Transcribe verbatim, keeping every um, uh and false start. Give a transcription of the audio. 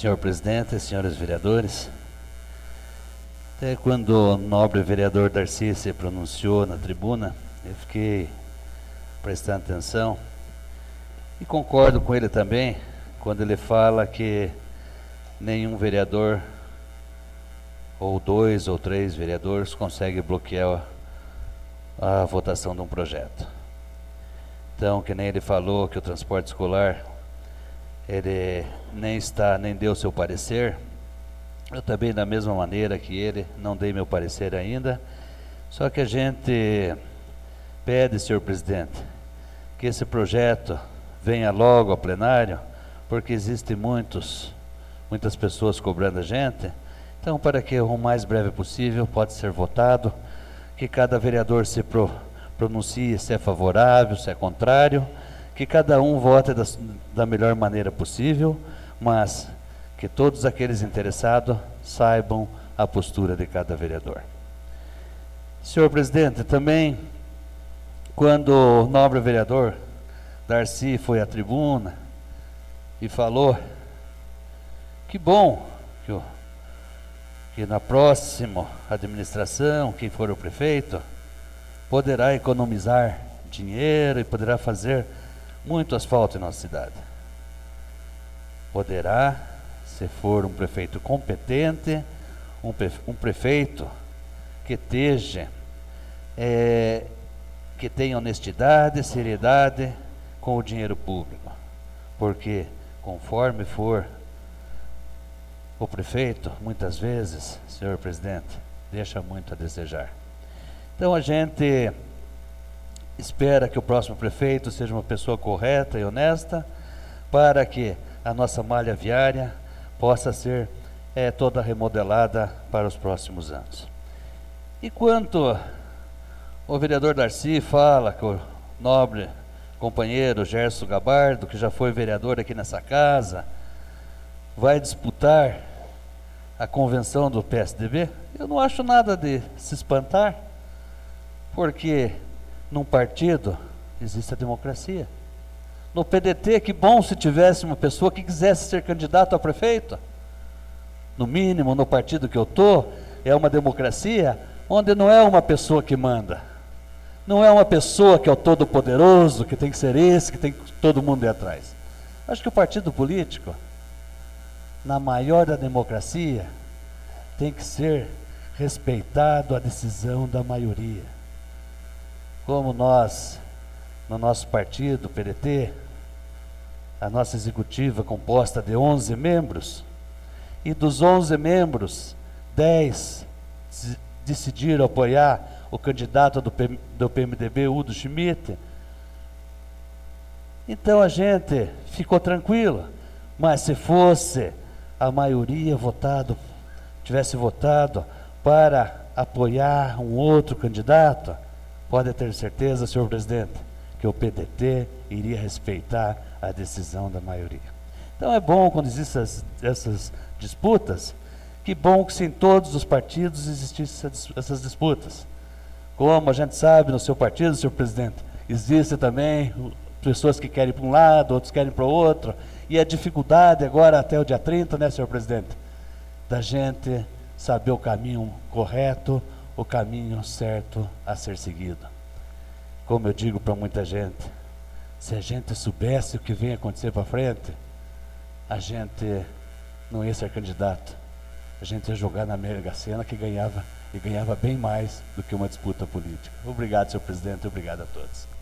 Senhor presidente, senhores vereadores, até quando o nobre vereador Darcy se pronunciou na tribuna, eu fiquei prestando atenção e concordo com ele também quando ele fala que nenhum vereador ou dois ou três vereadores consegue bloquear a votação de um projeto. Então, que nem ele falou que o transporte escolar ele nem está, nem deu seu parecer, eu também da mesma maneira que ele não dei meu parecer ainda, só que a gente pede, senhor presidente, que esse projeto venha logo ao plenário, porque existem muitos, muitas pessoas cobrando a gente, então para que o mais breve possível pode ser votado, que cada vereador se pro, pronuncie se é favorável, se é contrário, que cada um vote da, da melhor maneira possível, mas que todos aqueles interessados saibam a postura de cada vereador. Senhor presidente, também, quando o nobre vereador Darcy foi à tribuna e falou que bom que, o, que na próxima administração, quem for o prefeito, poderá economizar dinheiro e poderá fazer muito asfalto em nossa cidade. Poderá, se for um prefeito competente, um, um prefeito que esteja, é, que tenha honestidade, seriedade com o dinheiro público, porque conforme for o prefeito, muitas vezes, senhor presidente, deixa muito a desejar. Então a gente espera que o próximo prefeito seja uma pessoa correta e honesta, para que a nossa malha viária possa ser é, toda remodelada para os próximos anos. E quanto o vereador Darcy fala que o nobre companheiro Gerson Gabardo, que já foi vereador aqui nessa casa, vai disputar a convenção do P S D B, eu não acho nada de se espantar, porque num partido existe a democracia. No P D T, que bom se tivesse uma pessoa que quisesse ser candidato a prefeito. No mínimo, no partido que eu estou, é uma democracia onde não é uma pessoa que manda. Não é uma pessoa que é o todo-poderoso, que tem que ser esse, que tem que todo mundo ir atrás. Acho que o partido político, na maior da democracia, tem que ser respeitado a decisão da maioria. Como nós, no nosso partido, P D T, a nossa executiva composta de onze membros, e dos onze membros, dez decidiram apoiar o candidato do, P, do P M D B, Udo Schmidt. Então a gente ficou tranquilo, mas se fosse a maioria votado, tivesse votado para apoiar um outro candidato, pode ter certeza, senhor presidente, que o P D T iria respeitar a decisão da maioria. Então é bom quando existem essas, essas disputas, que bom que se em todos os partidos existissem essas disputas. Como a gente sabe no seu partido, senhor presidente, existe também pessoas que querem para um lado, outros querem para o outro, e a dificuldade agora até o dia trinta, né, senhor presidente, da gente saber o caminho correto, o caminho certo a ser seguido. Como eu digo para muita gente, se a gente soubesse o que vem acontecer para frente, a gente não ia ser candidato, a gente ia jogar na Mega Sena que ganhava, e ganhava bem mais do que uma disputa política. Obrigado, senhor presidente, obrigado a todos.